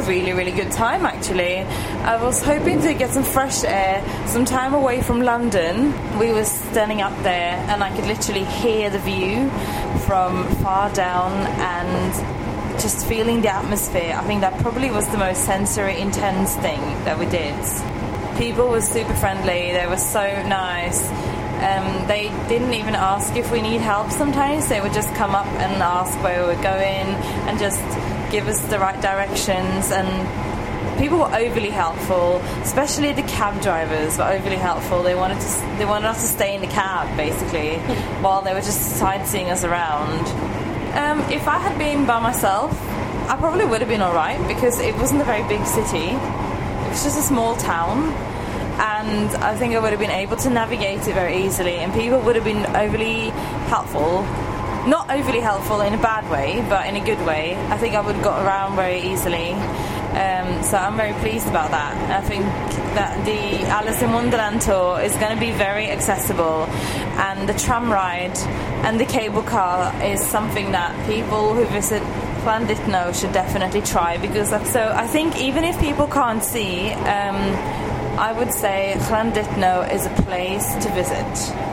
really, really good time, actually. I was hoping to get some fresh air, some time away from London. We were standing up there and I could literally hear the view from far down and just feeling the atmosphere. I think that probably was the most sensory intense thing that we did. People were super friendly, they were so nice. They didn't even ask if we need help sometimes. They would just come up and ask where we were going and just give us the right directions. And people were overly helpful, especially the cab drivers were overly helpful. They wanted us to stay in the cab, basically, while they were just sightseeing us around. If I had been by myself, I probably would have been alright, because it wasn't a very big city. It was just a small town. And I think I would have been able to navigate it very easily, and people would have been overly helpful. Not overly helpful in a bad way, but in a good way. I think I would have got around very easily. So I'm very pleased about that. I think that the Alice in Wonderland tour is going to be very accessible, and the tram ride and the cable car is something that people who visit Llandudno should definitely try, because so I think even if people can't see, I would say Llandudno is a place to visit.